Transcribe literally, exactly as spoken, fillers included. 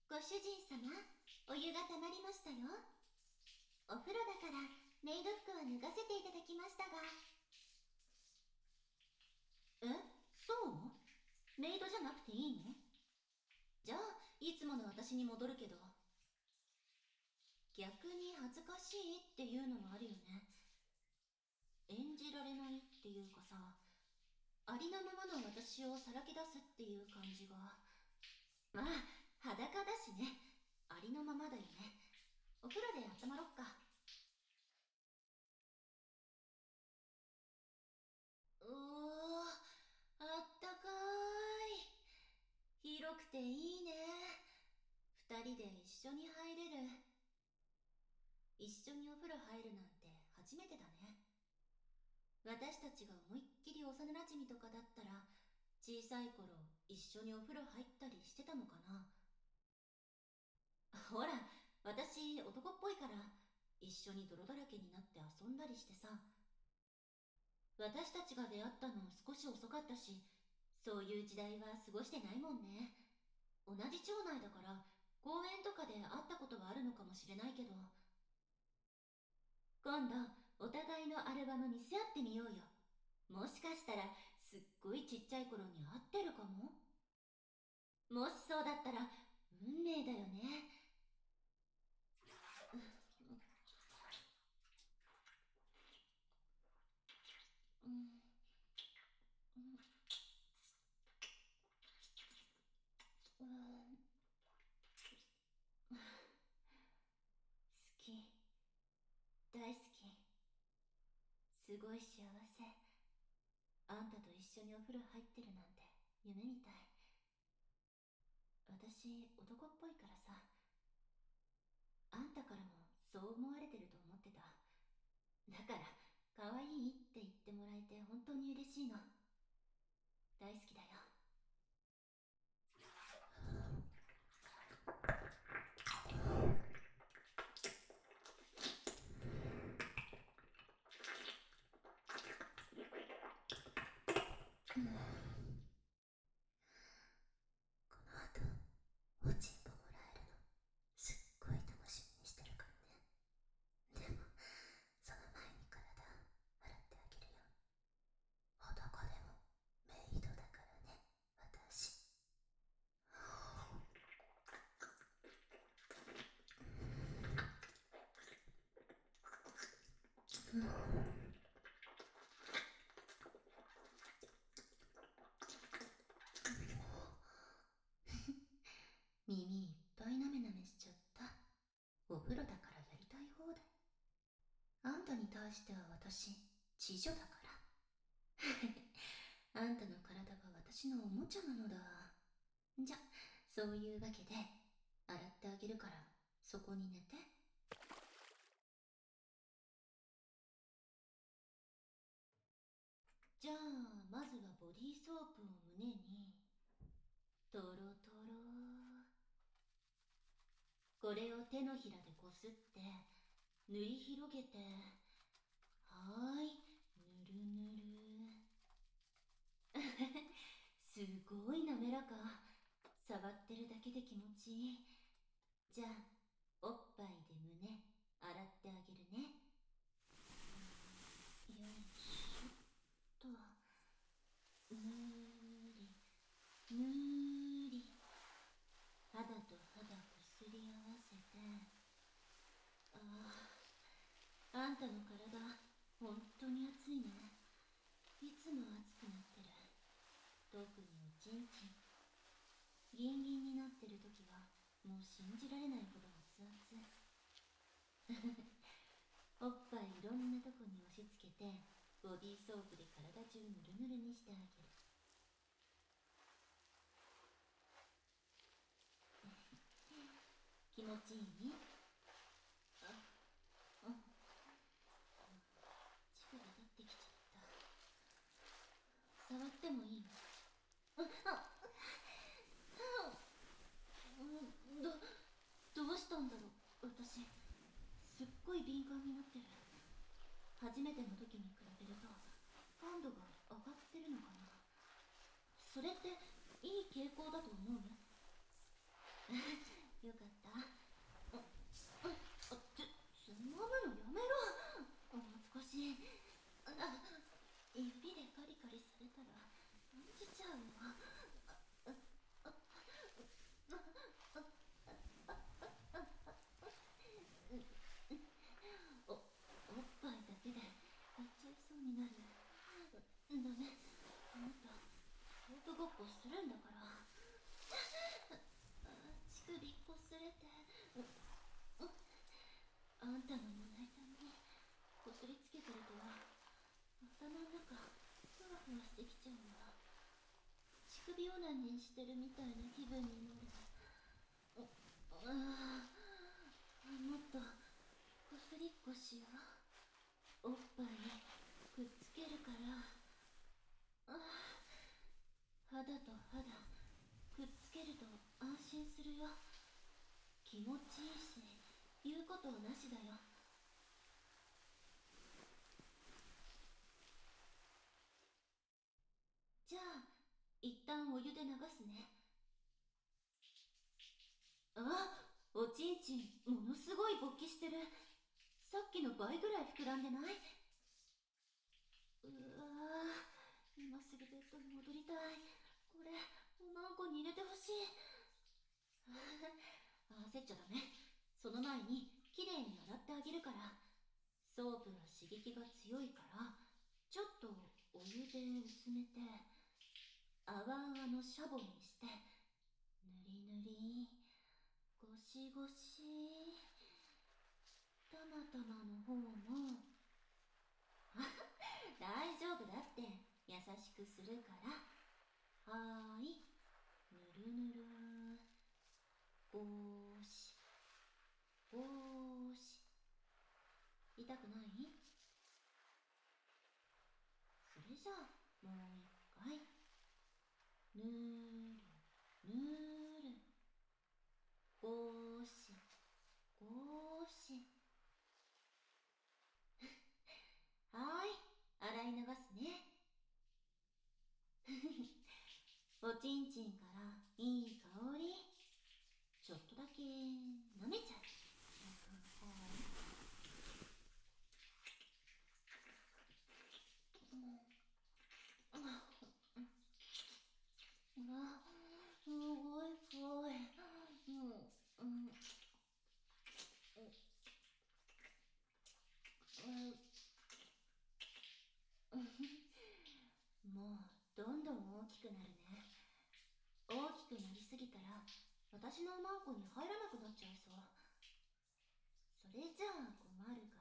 ご主人様、お湯がたまりましたよ。お風呂だからメイド服は脱がせていただきましたが。え、そうメイドじゃなくていいの？じゃあ、いつもの私に戻るけど。逆に恥ずかしいっていうのもあるよね。演じられないっていうかさ、ありのままの私をさらけ出すっていう感じが。まあ、裸だしね。ありのままだよね。お風呂で温まろっか。うおー、あったかーい。広くていいね。二人で一緒に入れる。一緒にお風呂入るなんて初めてだね。私たちが思いっきり幼馴染とかだったら、小さい頃一緒にお風呂入ったりしてたのかな。ほら、私男っぽいから一緒に泥だらけになって遊んだりしてさ。私たちが出会ったの少し遅かったし、そういう時代は過ごしてないもんね。同じ町内だから公園とかで会ったことはあるのかもしれないけど。今度お互いのアルバム見せ合ってみようよ。もしかしたらすっごいちっちゃい頃に会ってるかも。もしそうだったら運命だよね。うん、うん、うん、好き、大好き、すごい幸せ。あんたと一緒にお風呂入ってるなんて夢みたい。私男っぽいからさ。あんたからもそう思われてると思ってた。だから可愛いって言ってもらえて本当に嬉しいの。大好きだよ。この後おちんぽもらえるのすっごい楽しみにしてるからね。でもその前に体洗ってあげるよ。男でもメイドだからね、私。うん、耳いっぱいなめなめしちゃった。お風呂だからやりたい放題。あんたに対しては私知女だからあんたの体は私のおもちゃなのだ。じゃ、そういうわけで洗ってあげるからそこに寝て。じゃあまずはボディーソープを胸にトロトロ。これを手のひらでこすって塗り広げて。はーい、ぬるぬるすごい滑らか。触ってるだけで気持ちいい。じゃあおっぱいで胸洗ってあげるね。よいしょっと。ぬーりぬーり。肌と肌こすり合わせて。ああ、あんたの体本当に熱いね。いつも熱くなってる。特におちんちん。ギンギンになってる時はもう信じられないほど熱々おっぱいいろんなとこに押し付けてボディーソープで体中ぬるぬるにしてあげる。気持ちいい？あ、うん、乳首立ってきちゃった。触ってもいいの？ああ、うん、どどうしたんだろう。私すっごい敏感になってる。初めての時に比べると感度が上がってるのかな。それっていい傾向だと思う？ よかった。あ、あ、あ、つ、つまむのやめろ。もう少し。あ、指でカリカリされたら感じちゃうわ。お、おっぱいだけでやっちゃいそうになる。ダメ、もっと道具ごっこするんだから。乳首こすれて、あんたの胸板にこすりつけてると頭の中ふわふわしてきちゃうわ。乳首オナニーしてるみたいな気分になる。ああ、もっとこすりっこしよう。おっぱいくっつけるから。ああ、肌と肌くっつけると安心するよ。気持ちいいし言うことなしだよ。じゃあ一旦お湯で流すね。あ、おちんちんものすごい勃起してる。さっきの倍ぐらい膨らんでない？うわー、今すぐベッドに戻りたい。これおまんこに入れてほしい。焦っちゃダメ。その前にきれいに洗ってあげるから。ソープは刺激が強いからちょっとお湯で薄めて泡泡のシャボにして、ぬりぬりゴシゴシ、たまたまの方も大丈夫だって、優しくするから。はーい、ぬるぬる、ゴーシゴーシ。痛くない？それじゃあもう一回、ぬーるぬーる、ゴーシゴーシ。はーい、洗い流すね。おちんちんからいい香りちょっとだけ舐めちゃう。あ、すごい濃い。うん、うん、うん、もうどんどん大きくなるね。大きくなりすぎたら私のマンコに入らなくなっちゃいそう。それじゃあ困るか